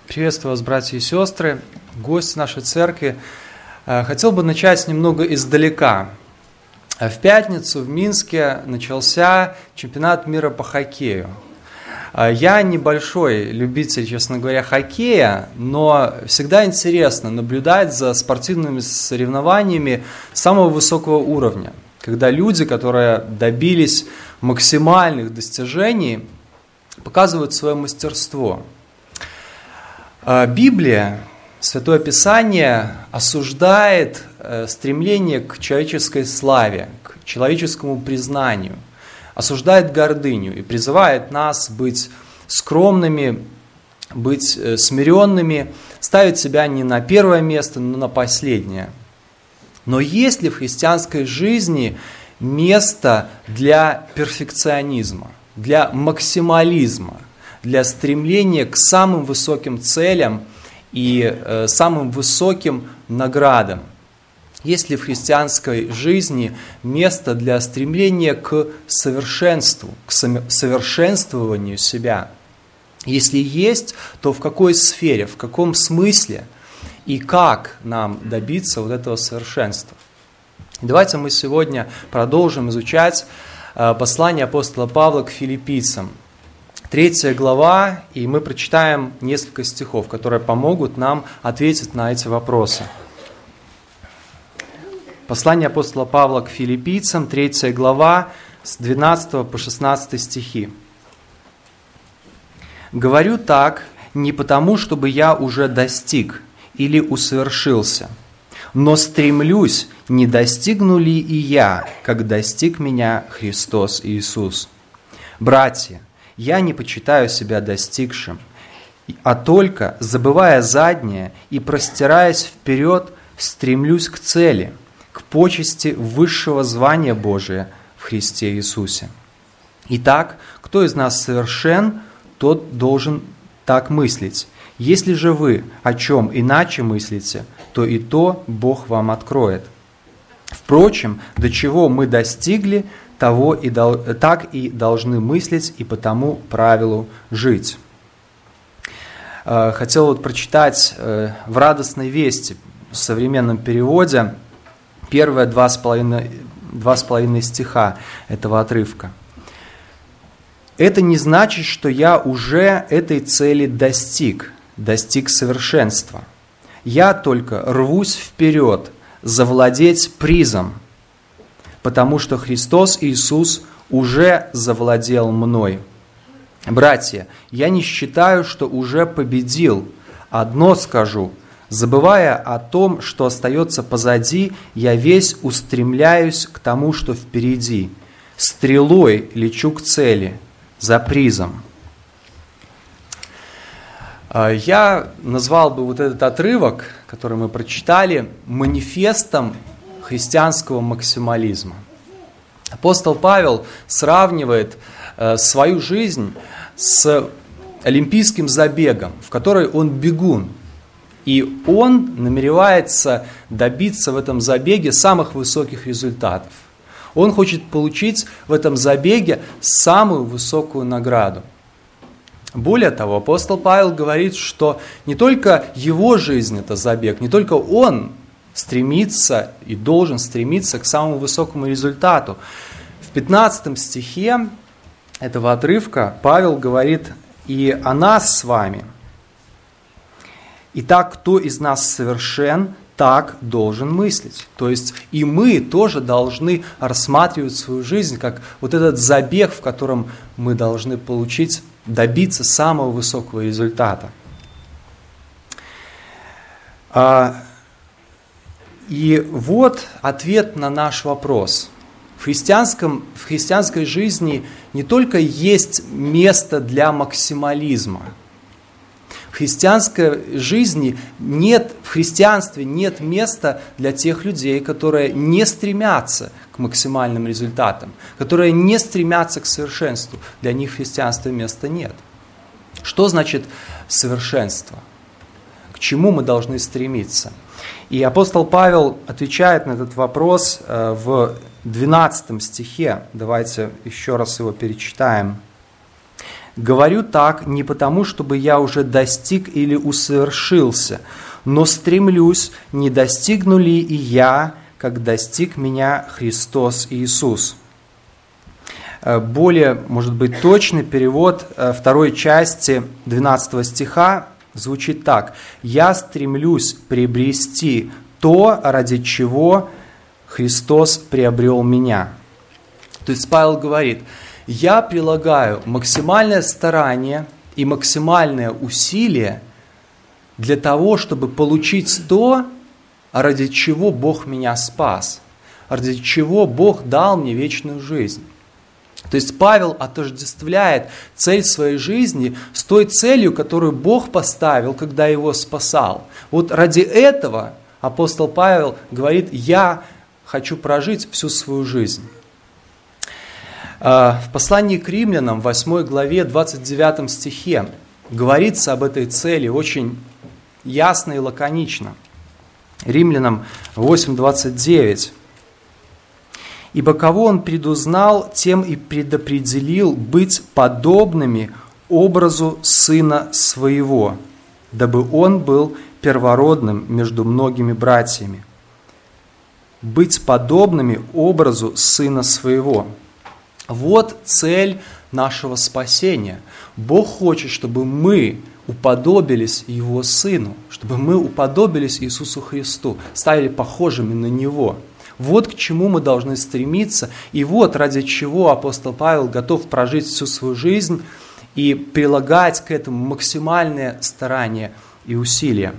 Приветствую вас, братья и сестры, гости нашей церкви. Хотел бы начать немного издалека. В пятницу в Минске начался чемпионат мира по хоккею. Я небольшой любитель, честно говоря, хоккея, но всегда интересно наблюдать за спортивными соревнованиями самого высокого уровня, когда люди, которые добились максимальных достижений, показывают свое мастерство. Библия, Святое Писание осуждает стремление к человеческой славе, к человеческому признанию, осуждает гордыню и призывает нас быть скромными, быть смиренными, ставить себя не на первое место, но на последнее. Но есть ли в христианской жизни место для перфекционизма, для максимализма, для стремления к самым высоким целям и самым высоким наградам? Есть ли в христианской жизни место для стремления к совершенству, к совершенствованию себя? Если есть, то в какой сфере, в каком смысле и как нам добиться вот этого совершенства? Давайте мы сегодня продолжим изучать послание апостола Павла к филиппийцам. 3 глава, и мы прочитаем несколько стихов, которые помогут нам ответить на эти вопросы. Послание апостола Павла к филиппийцам, 3 глава, с 12 по 16 стихи. «Говорю так не потому, чтобы я уже достиг или усовершился, но стремлюсь, не достигну ли и я, как достиг меня Христос Иисус. Братья, я не почитаю себя достигшим, а только, забывая заднее и простираясь вперед, стремлюсь к цели, к почести высшего звания Божия в Христе Иисусе. Итак, кто из нас совершен, тот должен так мыслить. Если же вы о чем иначе мыслите, то и то Бог вам откроет. Впрочем, до чего мы достигли, так и должны мыслить и по тому правилу жить». Хотел прочитать в «Радостной вести» в современном переводе первые 2,5 стиха этого отрывка. «Это не значит, что я уже этой цели достиг совершенства. Я только рвусь вперед, завладеть призом, потому что Христос Иисус уже завладел мной. Братья, я не считаю, что уже победил. Одно скажу, забывая о том, что остается позади, я весь устремляюсь к тому, что впереди. Стрелой лечу к цели, за призом». Я назвал бы вот этот отрывок, который мы прочитали, манифестом христианского максимализма. Апостол Павел сравнивает свою жизнь с олимпийским забегом, в который он бегун. И он намеревается добиться в этом забеге самых высоких результатов. Он хочет получить в этом забеге самую высокую награду. Более того, апостол Павел говорит, что не только его жизнь – это забег, не только он стремится и должен стремиться к самому высокому результату. В 15 стихе этого отрывка Павел говорит и о нас с вами. «Итак, кто из нас совершен, так должен мыслить». То есть и мы тоже должны рассматривать свою жизнь как вот этот забег, в котором мы должны добиться самого высокого результата. И вот ответ на наш вопрос. В христианской жизни не только есть место для максимализма. В христианской жизни в христианстве нет места для тех людей, которые не стремятся к максимальным результатам, которые не стремятся к совершенству. Для них в христианстве места нет. Что значит совершенство? К чему мы должны стремиться? И апостол Павел отвечает на этот вопрос в 12 стихе. Давайте еще раз его перечитаем. Говорю так не потому, чтобы я уже достиг или усовершился, но стремлюсь, не достигну ли и я, как достиг меня Христос Иисус». Более, может быть, точный перевод второй части 12 стиха звучит так: «Я стремлюсь приобрести то, ради чего Христос приобрел меня». То есть Павел говорит: я прилагаю максимальное старание и максимальное усилие для того, чтобы получить то, ради чего Бог меня спас, ради чего Бог дал мне вечную жизнь. То есть Павел отождествляет цель своей жизни с той целью, которую Бог поставил, когда его спасал. Вот ради этого апостол Павел говорит: я хочу прожить всю свою жизнь. В послании к Римлянам, 8 главе, 29 стихе, говорится об этой цели очень ясно и лаконично. Римлянам 8:29. «Ибо кого он предузнал, тем и предопределил быть подобными образу Сына Своего, дабы он был первородным между многими братьями». Быть подобными образу Сына Своего. Вот цель нашего спасения. Бог хочет, чтобы мы уподобились Его Сыну, чтобы мы уподобились Иисусу Христу, стали похожими на Него. Вот к чему мы должны стремиться, и вот ради чего апостол Павел готов прожить всю свою жизнь и прилагать к этому максимальное старание и усилия.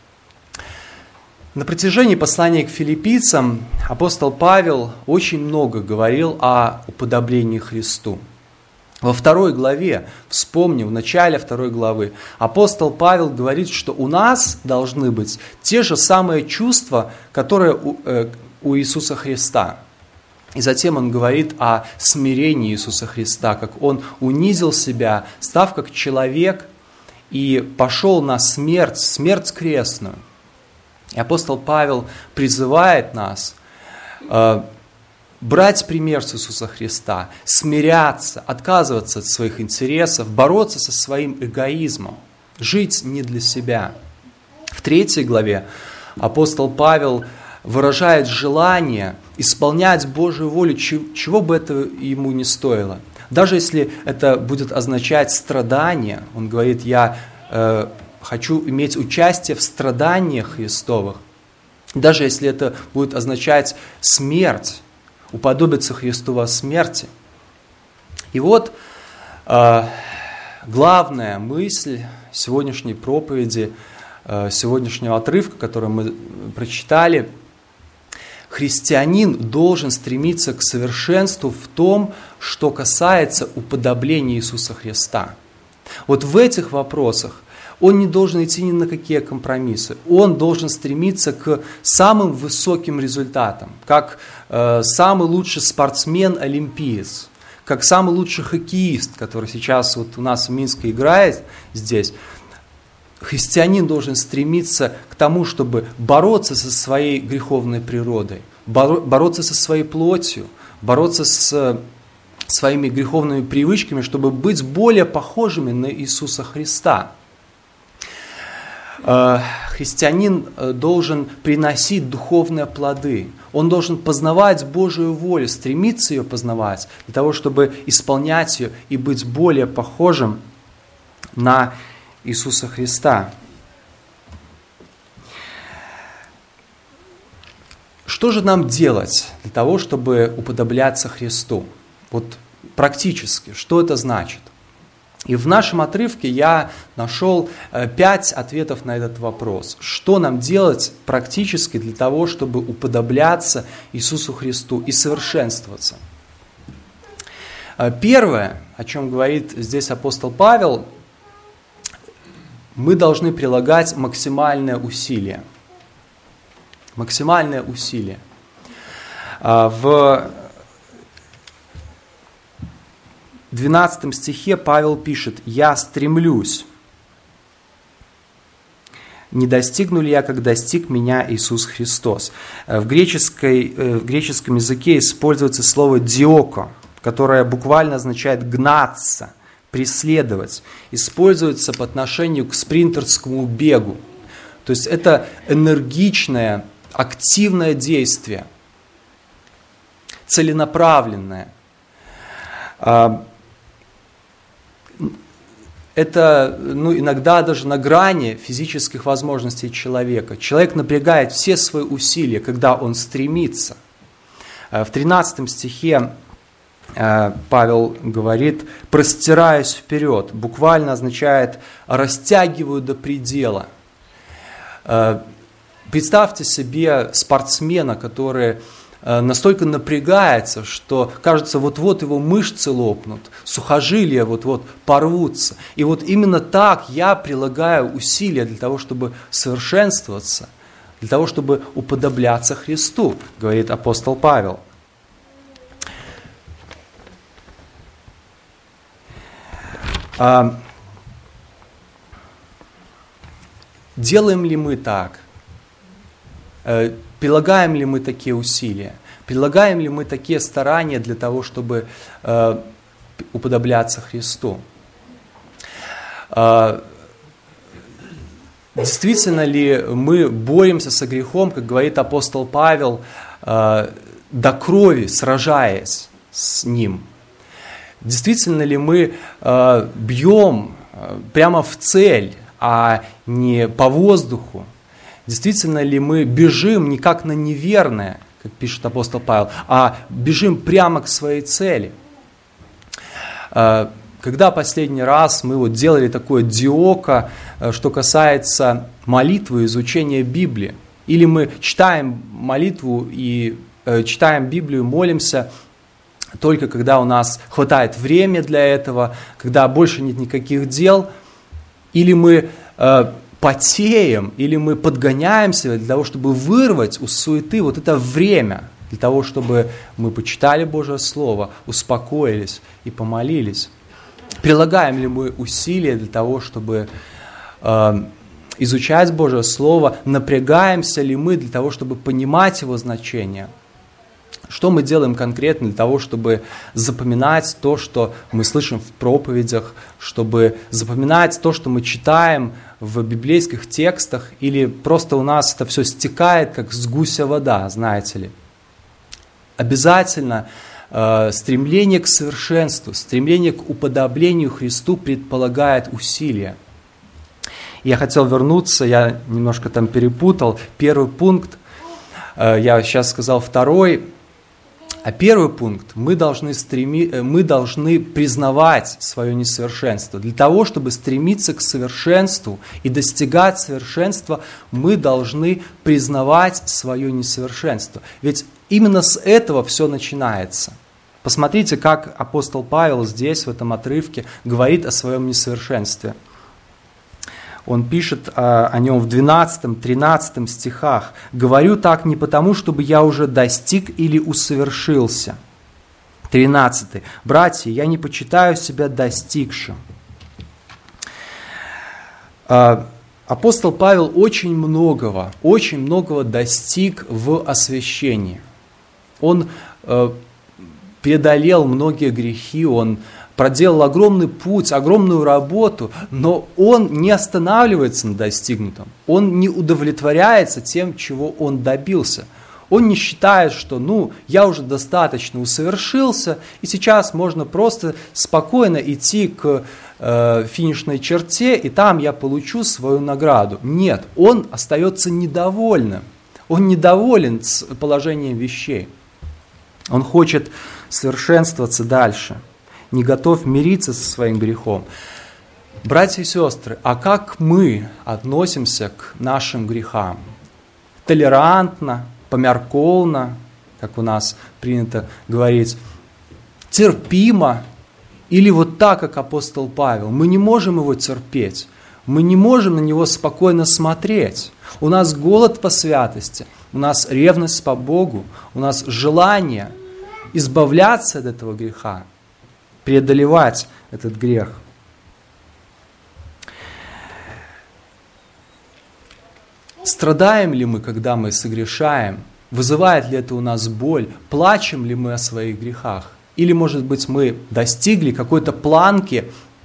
На протяжении послания к филиппийцам апостол Павел очень много говорил о уподоблении Христу. Во 2 главе, вспомним, в начале 2 главы, апостол Павел говорит, что у нас должны быть те же самые чувства, которые у Иисуса Христа. И затем он говорит о смирении Иисуса Христа, как Он унизил себя, став как человек, и пошел на смерть, смерть крестную. И апостол Павел призывает нас брать пример с Иисуса Христа, смиряться, отказываться от своих интересов, бороться со своим эгоизмом, жить не для себя. В 3 главе апостол Павел выражает желание исполнять Божию волю, чего бы это ему ни стоило. Даже если это будет означать страдания, он говорит: я хочу иметь участие в страданиях Христовых. Даже если это будет означать смерть, уподобиться Христу во смерти. И вот главная мысль сегодняшней проповеди, сегодняшнего отрывка, который мы прочитали: христианин должен стремиться к совершенству в том, что касается уподобления Иисуса Христа. Вот в этих вопросах он не должен идти ни на какие компромиссы. Он должен стремиться к самым высоким результатам, как самый лучший спортсмен-олимпиец, как самый лучший хоккеист, который сейчас вот у нас в Минске играет здесь. Христианин должен стремиться к тому, чтобы бороться со своей греховной природой, бороться со своей плотью, бороться с своими греховными привычками, чтобы быть более похожими на Иисуса Христа. Христианин должен приносить духовные плоды. Он должен познавать Божию волю, стремиться ее познавать, для того, чтобы исполнять ее и быть более похожим на Иисуса Христа. Что же нам делать для того, чтобы уподобляться Христу? Вот практически, что это значит? И в нашем отрывке я нашел 5 ответов на этот вопрос. Что нам делать практически для того, чтобы уподобляться Иисусу Христу и совершенствоваться? Первое, о чем говорит здесь апостол Павел: мы должны прилагать максимальное усилие. Максимальное усилие. В 12 стихе Павел пишет: «Я стремлюсь, не достигну ли я, как достиг меня Иисус Христос». В греческом языке используется слово «диоко», которое буквально означает «гнаться», преследовать, используется по отношению к спринтерскому бегу. То есть это энергичное, активное действие, целенаправленное. Это иногда даже на грани физических возможностей человека. Человек напрягает все свои усилия, когда он стремится. В 13 стихе Павел говорит: «простираюсь вперед», буквально означает «растягиваю до предела». Представьте себе спортсмена, который настолько напрягается, что кажется, вот-вот его мышцы лопнут, сухожилия вот-вот порвутся. И вот именно так я прилагаю усилия для того, чтобы совершенствоваться, для того, чтобы уподобляться Христу, говорит апостол Павел. Делаем ли мы так? Прилагаем ли мы такие усилия? Прилагаем ли мы такие старания для того, чтобы уподобляться Христу? Действительно ли мы боремся со грехом, как говорит апостол Павел, до крови, сражаясь с ним? Действительно ли мы бьем прямо в цель, а не по воздуху? Действительно ли мы бежим не как на неверное, как пишет апостол Павел, а бежим прямо к своей цели? Когда последний раз мы делали такое диоко, что касается молитвы, изучения Библии? Или мы читаем молитву и читаем Библию, молимся только когда у нас хватает времени для этого, когда больше нет никаких дел? Или мы потеем, или мы подгоняем себя для того, чтобы вырвать у суеты вот это время, для того, чтобы мы почитали Божье Слово, успокоились и помолились? Прилагаем ли мы усилия для того, чтобы изучать Божье Слово? Напрягаемся ли мы для того, чтобы понимать его значение? Что мы делаем конкретно для того, чтобы запоминать то, что мы слышим в проповедях, чтобы запоминать то, что мы читаем в библейских текстах, или просто у нас это все стекает, как с гуся вода, знаете ли? Обязательно стремление к совершенству, стремление к уподоблению Христу предполагает усилия. Я хотел вернуться, я немножко там перепутал. Первый пункт, я сейчас сказал второй. А первый пункт, мы должны признавать свое несовершенство. Для того, чтобы стремиться к совершенству и достигать совершенства, мы должны признавать свое несовершенство. Ведь именно с этого все начинается. Посмотрите, как апостол Павел здесь, в этом отрывке, говорит о своем несовершенстве. Он пишет о нем в 12-13 стихах. «Говорю так не потому, чтобы я уже достиг или усовершился». 13. «Братья, я не почитаю себя достигшим». Апостол Павел очень многого достиг в освящении. Он преодолел многие грехи, он проделал огромный путь, огромную работу, но он не останавливается на достигнутом. Он не удовлетворяется тем, чего он добился. Он не считает, что я уже достаточно усовершился, и сейчас можно просто спокойно идти к финишной черте, и там я получу свою награду. Нет, он остается недовольным. Он недоволен с положением вещей. Он хочет совершенствоваться дальше, не готов мириться со своим грехом. Братья и сестры, а как мы относимся к нашим грехам? Толерантно, помярковно, как у нас принято говорить, терпимо, или вот так, как апостол Павел? Мы не можем его терпеть, мы не можем на него спокойно смотреть. У нас голод по святости, у нас ревность по Богу, у нас желание избавляться от этого греха, преодолевать этот грех. Страдаем ли мы, когда мы согрешаем? Вызывает ли это у нас боль? Плачем ли мы о своих грехах? Или, может быть, мы достигли какой-то планки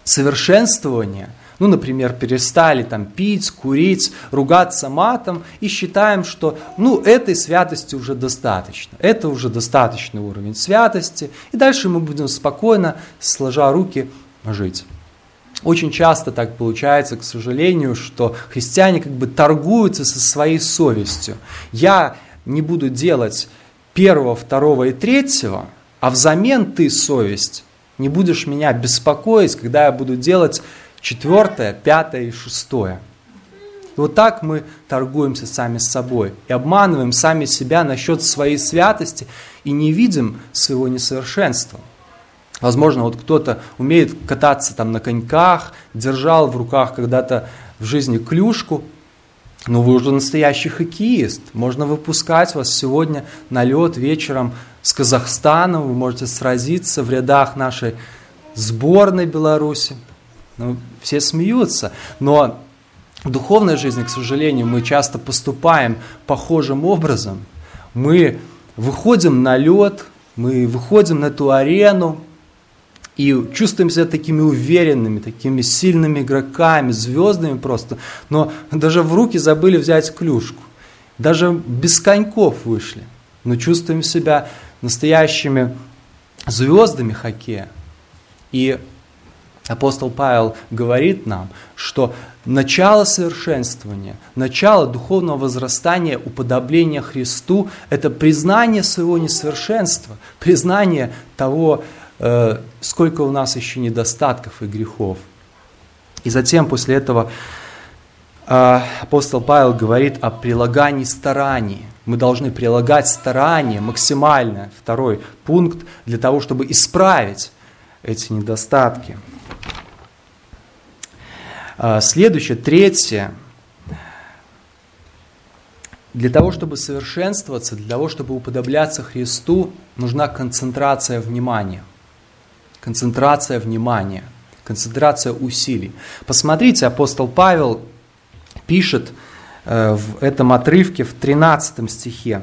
совершенствования, например, перестали пить, курить, ругаться матом и считаем, что этой святости уже достаточно. Это уже достаточный уровень святости, и дальше мы будем спокойно, сложа руки, жить. Очень часто так получается, к сожалению, что христиане торгуются со своей совестью. Я не буду делать 1, 2 и 3, а взамен ты, совесть, не будешь меня беспокоить, когда я буду делать 4, 5 и 6. И вот так мы торгуемся сами с собой и обманываем сами себя насчет своей святости и не видим своего несовершенства. Возможно, кто-то умеет кататься на коньках, держал в руках когда-то в жизни клюшку, но вы уже настоящий хоккеист. Можно выпускать вас сегодня на лед вечером с Казахстаном, вы можете сразиться в рядах нашей сборной Беларуси. Все смеются, но в духовной жизни, к сожалению, мы часто поступаем похожим образом. Мы выходим на лед, мы выходим на эту арену и чувствуем себя такими уверенными, такими сильными игроками, звездами просто, но даже в руки забыли взять клюшку. Даже без коньков вышли, но чувствуем себя настоящими звездами хоккея. И апостол Павел говорит нам, что начало совершенствования, начало духовного возрастания, уподобления Христу – это признание своего несовершенства, признание того, сколько у нас еще недостатков и грехов. И затем после этого апостол Павел говорит о прилагании стараний. Мы должны прилагать старания максимально, 2 пункт, для того, чтобы исправить эти недостатки. Следующее, 3. Для того, чтобы совершенствоваться, для того, чтобы уподобляться Христу, нужна концентрация внимания. Концентрация внимания, концентрация усилий. Посмотрите, апостол Павел пишет в этом отрывке в 13 стихе: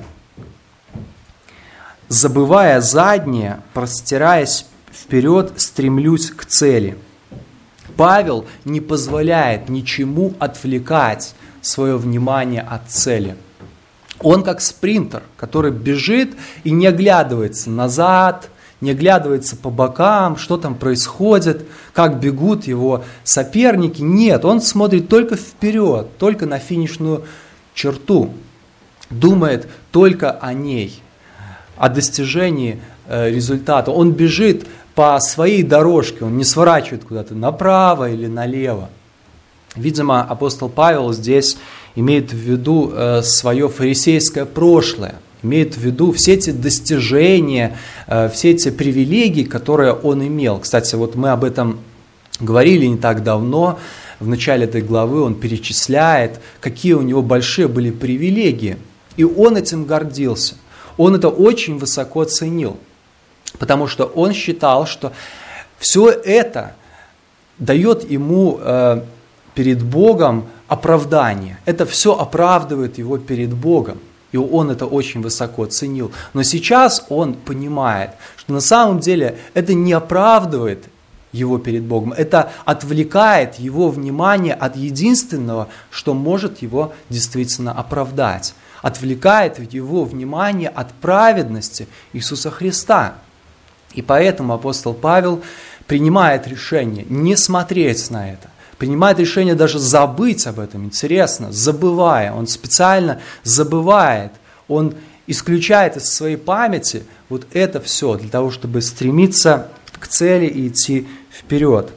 «Забывая заднее, простираясь вперед, стремлюсь к цели». Павел не позволяет ничему отвлекать свое внимание от цели. Он как спринтер, который бежит и не оглядывается назад, не оглядывается по бокам, что там происходит, как бегут его соперники. Нет, он смотрит только вперед, только на финишную черту, думает только о ней, о достижении результата. Он бежит по своей дорожке, он не сворачивает куда-то направо или налево. Видимо, апостол Павел здесь имеет в виду свое фарисейское прошлое, имеет в виду все эти достижения, все эти привилегии, которые он имел. Кстати, мы об этом говорили не так давно. В начале этой главы он перечисляет, какие у него большие были привилегии. И он этим гордился. Он это очень высоко ценил, потому что он считал, что все это дает ему перед Богом оправдание. Это все оправдывает его перед Богом. И он это очень высоко ценил. Но сейчас он понимает, что на самом деле это не оправдывает его перед Богом. Это отвлекает его внимание от единственного, что может его действительно оправдать. Отвлекает его внимание от праведности Иисуса Христа. И поэтому апостол Павел принимает решение не смотреть на это. Принимает решение даже забыть об этом, интересно, забывая. Он специально забывает, он исключает из своей памяти это все для того, чтобы стремиться к цели и идти вперед.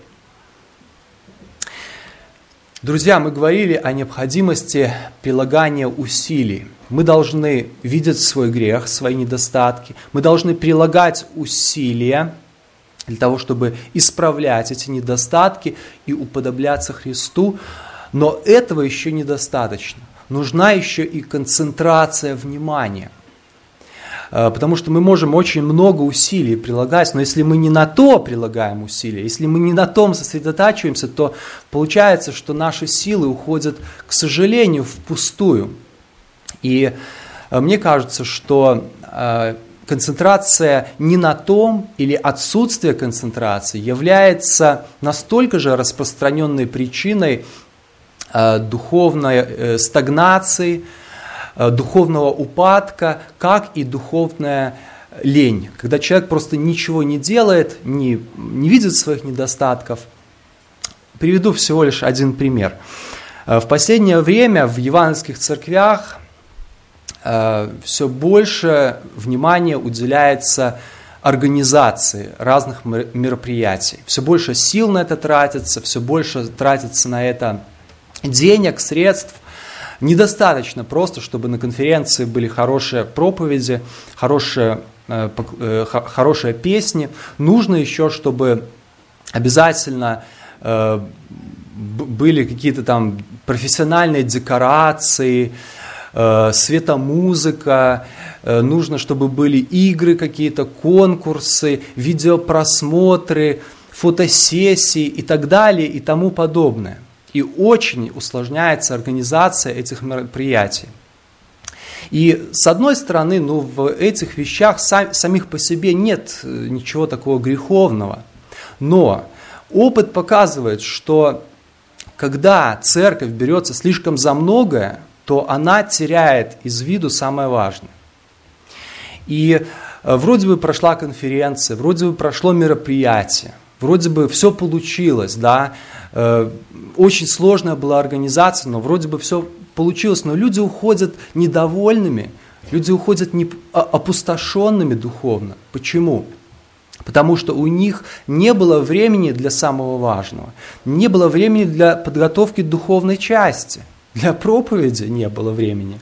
Друзья, мы говорили о необходимости прилагания усилий. Мы должны видеть свой грех, свои недостатки. Мы должны прилагать усилия для того, чтобы исправлять эти недостатки и уподобляться Христу. Но этого еще недостаточно. Нужна еще и концентрация внимания. Потому что мы можем очень много усилий прилагать, но если мы не на то прилагаем усилия, если мы не на том сосредотачиваемся, то получается, что наши силы уходят, к сожалению, впустую. И мне кажется, что концентрация не на том или отсутствие концентрации является настолько же распространенной причиной духовной стагнации, духовного упадка, как и духовная лень. Когда человек просто ничего не делает, не видит своих недостатков. Приведу всего лишь один пример. В последнее время в евангельских церквях все больше внимания уделяется организации разных мероприятий. Все больше сил на это тратится, все больше тратится на это денег, средств. Недостаточно просто, чтобы на конференции были хорошие проповеди, хорошие песни. Нужно еще, чтобы обязательно были какие-то там профессиональные декорации, светомузыка, нужно, чтобы были игры какие-то, конкурсы, видеопросмотры, фотосессии и так далее и тому подобное. И очень усложняется организация этих мероприятий. И с одной стороны, в этих вещах самих по себе нет ничего такого греховного. Но опыт показывает, что когда церковь берется слишком за многое, то она теряет из виду самое важное. И вроде бы прошла конференция, вроде бы прошло мероприятие, вроде бы все получилось, да, очень сложная была организация, но вроде бы все получилось, но люди уходят недовольными, люди уходят опустошенными духовно. Почему? Потому что у них не было времени для самого важного, не было времени для подготовки духовной части, для проповеди не было времени.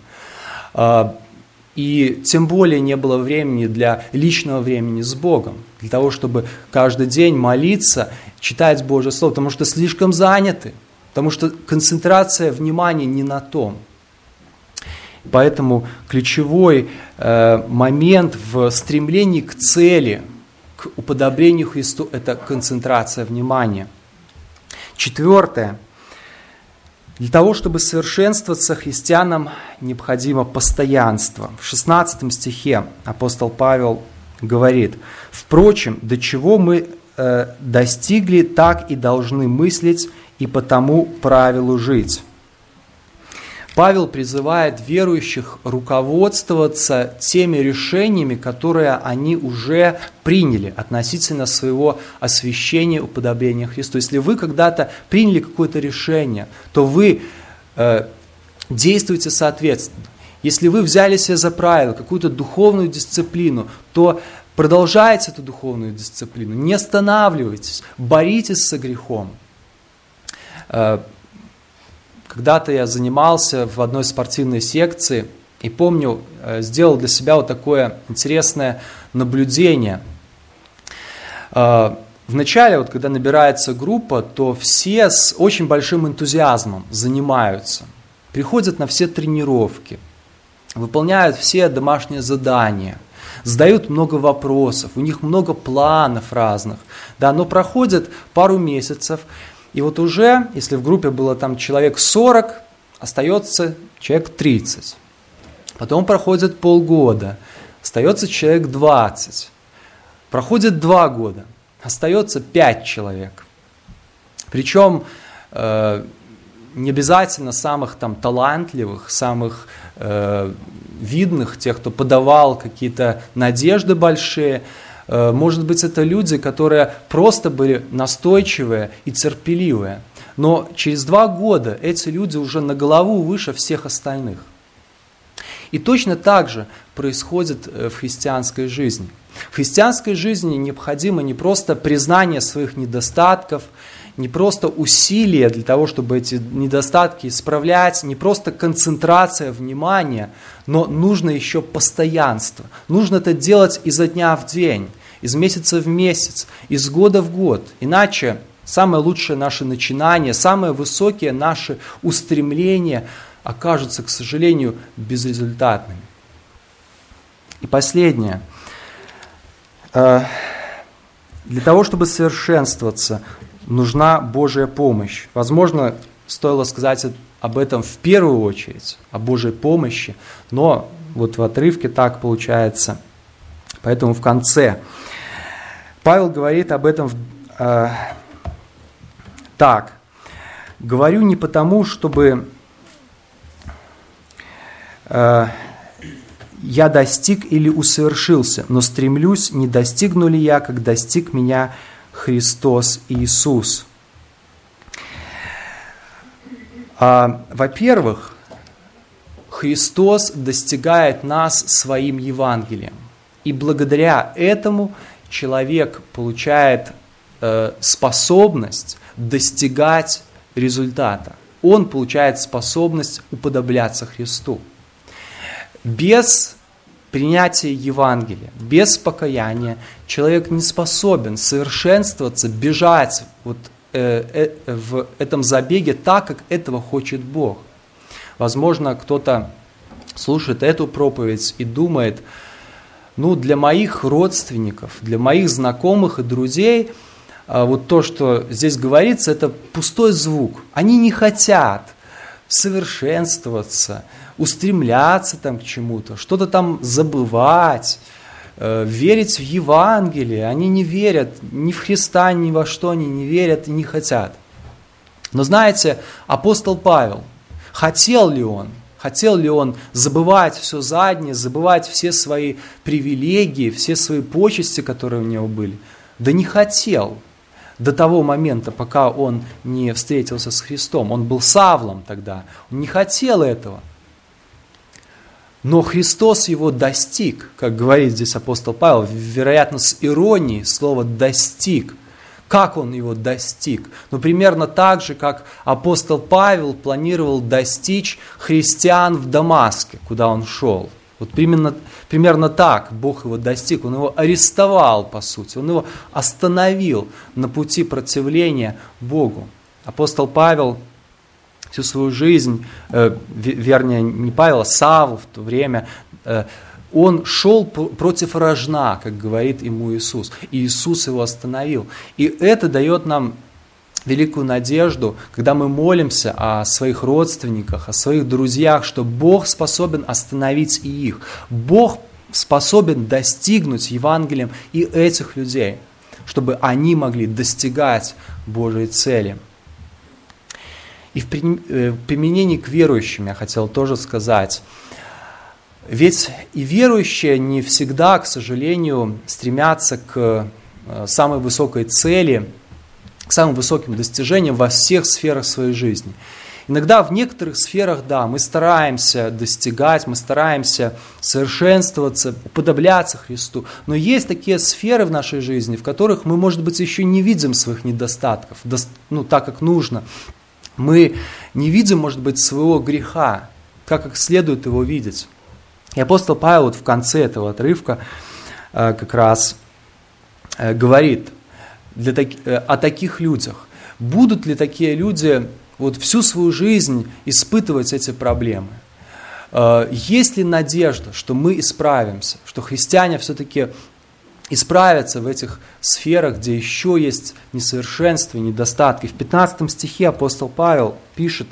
И тем более не было времени для личного времени с Богом, для того, чтобы каждый день молиться, читать Божье Слово, потому что слишком заняты, потому что концентрация внимания не на том. Поэтому ключевой момент в стремлении к цели, к уподоблению Христу – это концентрация внимания. Четвертое. Для того, чтобы совершенствоваться, христианам необходимо постоянство. В 16 стихе апостол Павел говорит: «Впрочем, до чего мы достигли, так и должны мыслить, и по тому правилу жить». Павел призывает верующих руководствоваться теми решениями, которые они уже приняли относительно своего освящения, уподобления Христу. Если вы когда-то приняли какое-то решение, то вы действуйте соответственно. Если вы взяли себе за правило какую-то духовную дисциплину, то продолжайте эту духовную дисциплину, не останавливайтесь, боритесь со грехом. Когда-то я занимался в одной спортивной секции и помню, сделал для себя вот такое интересное наблюдение. Вначале, вот, когда набирается группа, то все с очень большим энтузиазмом занимаются, приходят на все тренировки, выполняют все домашние задания, задают много вопросов, у них много планов разных, да, но проходит пару месяцев. И вот уже, если в группе было там человек 40, остается человек 30. Потом проходит полгода, остается человек 20. Проходит 2 года, остается 5 человек. Причем не обязательно самых там талантливых, самых видных, тех, кто подавал какие-то надежды большие. Может быть, это люди, которые просто были настойчивые и терпеливые. Но через 2 года эти люди уже на голову выше всех остальных. И точно так же происходит в христианской жизни. В христианской жизни необходимо не просто признание своих недостатков, не просто усилия для того, чтобы эти недостатки исправлять, не просто концентрация внимания, но нужно еще постоянство. Нужно это делать изо дня в день, из месяца в месяц, из года в год. Иначе самое лучшее наше начинание, самые высокие наши устремления окажутся, к сожалению, безрезультатными. И последнее. Для того, чтобы совершенствоваться, нужна Божья помощь. Возможно, стоило сказать об этом в первую очередь, о Божьей помощи, но вот в отрывке так получается. Поэтому в конце Павел говорит об этом так. «Говорю не потому, чтобы я достиг или усовершился, но стремлюсь, не достигну ли я, как достиг меня Христос Иисус». Во-первых, Христос достигает нас своим Евангелием. И благодаря этому человек получает способность достигать результата. Он получает способность уподобляться Христу. Без принятия Евангелия, без покаяния человек не способен совершенствоваться, бежать в этом забеге так, как этого хочет Бог. Возможно, кто-то слушает эту проповедь и думает, для моих родственников, для моих знакомых и друзей, вот то, что здесь говорится, это пустой звук. Они не хотят совершенствоваться, устремляться там к чему-то, что-то там забывать, верить в Евангелие. Они не верят ни в Христа, ни во что они не верят и не хотят. Но знаете, апостол Павел, хотел ли он забывать все заднее, забывать все свои привилегии, все свои почести, которые у него были? Да не хотел. До того момента, пока он не встретился с Христом. Он был Савлом тогда. Он не хотел этого. Но Христос его достиг, как говорит здесь апостол Павел, вероятно, с иронией слово «достиг». Как он его достиг? Примерно так же, как апостол Павел планировал достичь христиан в Дамаске, куда он шел. Примерно так Бог его достиг. Он его арестовал, по сути. Он его остановил на пути противления Богу. Апостол Павел всю свою жизнь, вернее, не Павел, а Савл в то время, он шел против рожна, как говорит ему Иисус. И Иисус его остановил. И это дает нам великую надежду, когда мы молимся о своих родственниках, о своих друзьях, что Бог способен остановить и их. Бог способен достигнуть Евангелием и этих людей, чтобы они могли достигать Божьей цели. И в применении к верующим я хотел тоже сказать, ведь и верующие не всегда, к сожалению, стремятся к самой высокой цели, к самым высоким достижениям во всех сферах своей жизни. Иногда в некоторых сферах, да, мы стараемся достигать, мы стараемся совершенствоваться, уподобляться Христу. Но есть такие сферы в нашей жизни, в которых мы, может быть, еще не видим своих недостатков, так как нужно. Мы не видим, может быть, своего греха, как следует его видеть. И апостол Павел в конце этого отрывка как раз говорит о таких людях. Будут ли такие люди всю свою жизнь испытывать эти проблемы? Есть ли надежда, что мы исправимся, что христиане все-таки исправятся в этих сферах, где еще есть несовершенства и недостатки? В 15 стихе апостол Павел пишет: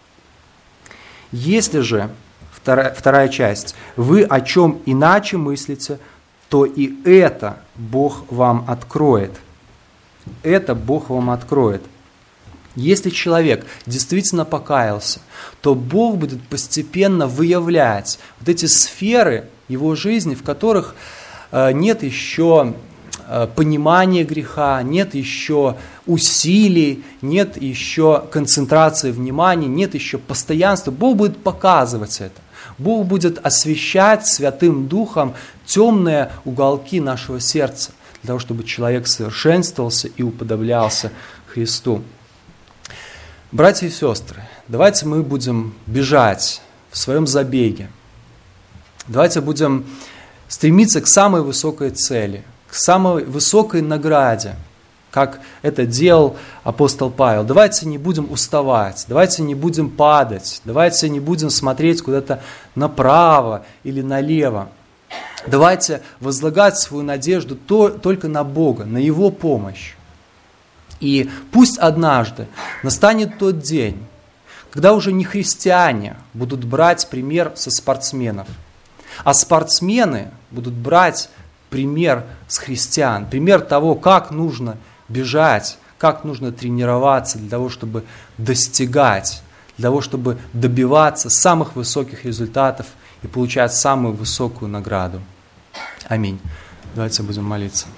«Если же, вторая часть, вы о чем иначе мыслите, то и это Бог вам откроет». Это Бог вам откроет. Если человек действительно покаялся, то Бог будет постепенно выявлять эти сферы его жизни, в которых нет еще понимания греха, нет еще усилий, нет еще концентрации внимания, нет еще постоянства. Бог будет показывать это. Бог будет освещать Святым Духом темные уголки нашего сердца, для того, чтобы человек совершенствовался и уподоблялся Христу. Братья и сестры, давайте мы будем бежать в своем забеге. Давайте будем стремиться к самой высокой цели, к самой высокой награде, как это делал апостол Павел. Давайте не будем уставать, давайте не будем падать, давайте не будем смотреть куда-то направо или налево. Давайте возлагать свою надежду только на Бога, на Его помощь. И пусть однажды настанет тот день, когда уже не христиане будут брать пример со спортсменов, а спортсмены будут брать пример с христиан, пример того, как нужно бежать, как нужно тренироваться для того, чтобы достигать, для того, чтобы добиваться самых высоких результатов и получать самую высокую награду. Аминь. Давайте будем молиться.